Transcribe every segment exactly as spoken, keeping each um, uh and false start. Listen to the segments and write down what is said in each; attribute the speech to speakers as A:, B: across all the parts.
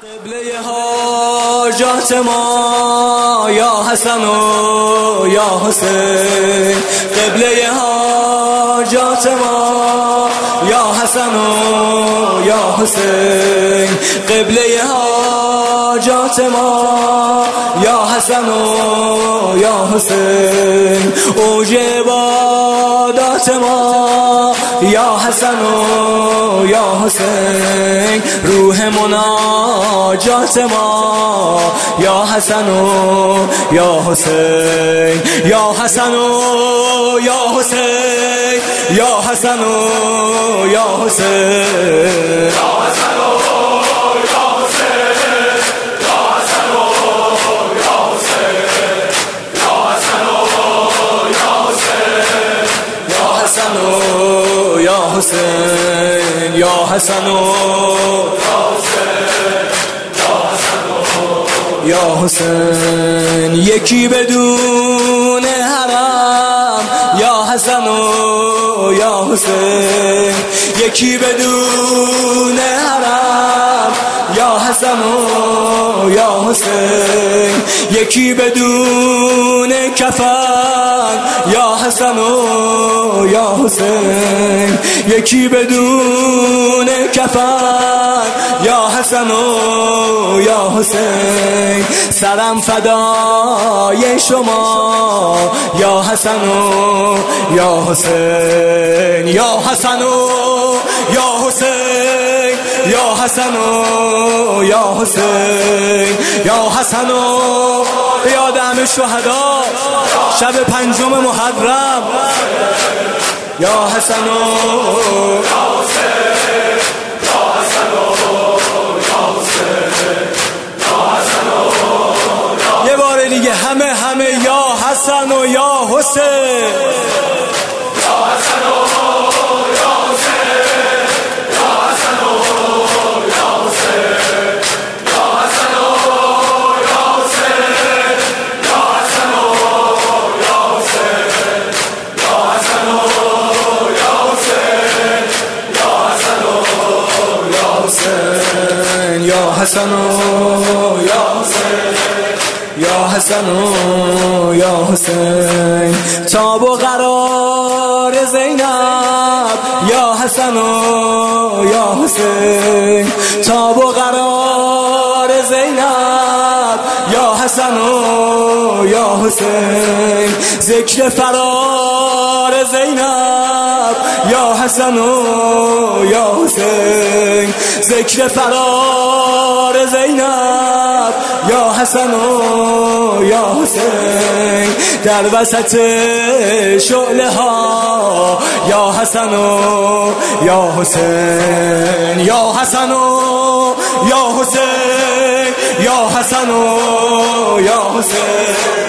A: قبله حاجات ما یا حسن و یا حسین، قبله حاجات ما یا حسن و یا حسین، قبله حاجات ما یا حسن و یا حسین، اوج عبادات ما یا حسن و یا حسین، روح مناجات ما یا حسن و یا حسین، یا حسن و یا حسین، یا حسن و یا حسین، یا حسن و یا حسین، یا حسن و یا حسین، یا حسن و یا حسین، یا حسن و یا حسین، یا حسن و یا حسین، یکی بدون حرم یا حسن و یا حسین، یکی بدون حرم یا حسن و یا حسین، یکی بدون کفن یا حسن و یا حسین، یکی بدون کفن یا حسن و یا حسین، سرم فدای شما یا حسن و یا حسین، یا حسن و یا حسین، یا حسن و یا حسین، یا حسن و یاد همه شهدا شب پنجم محرم، یا حسن و یا حسین، یا حسن و یا حسین، یا حسن و یه بار دیگه همه همه یا حسن و یا حسین، یا حسن و یا حسین، یا حسن و یا حسین، یا حسن و یا حسین، یا حسن و یا حسین، یا حسن و یا حسین، یا حسن و یا حسین، یا حسن و یا حسین، یا حسن و یا حسین، تاب و قرار زینب یا حسن و یا حسین، تاب و قرار زینب یا حسن و یا حسین، ذکر فرار زینب یا حسن و یا حسین، ذکر فرار زینب یا حسن و یا حسین، در وسط شعله ها یا حسن و یا حسین، یا حسن و یا حسین، یا حسن و یا حسین،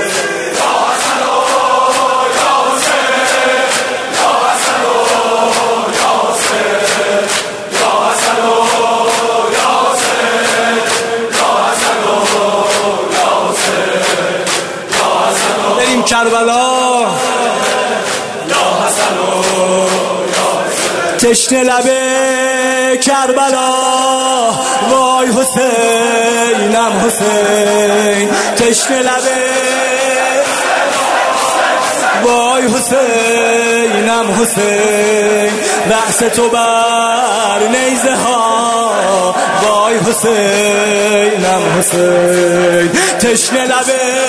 A: کربلا یا حسن و تشنه لب کربلا، وای حسینم حسین، تشنه لب وای حسینم حسین، رأس تو بر نیزه ها، وای حسینم حسین، تشنه لب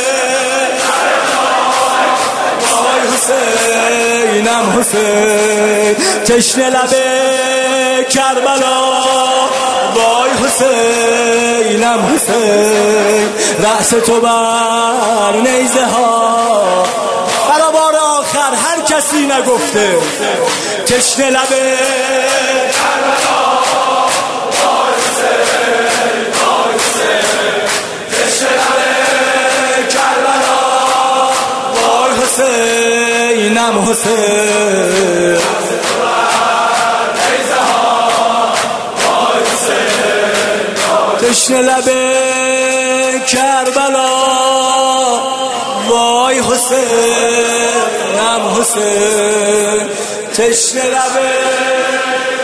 A: حسینم حسین، تشنه لب کربلا، وای حسینم حسین، رأس تو بر نیزه ها، برا بار آخر هر کسی نگفته، تشنه لب کربلا، وای حسین، وای حسین، تشنه لب کربلا، وای حسینم حسین، تشنه لب کربلا، وای حسینم حسین، تشنه لب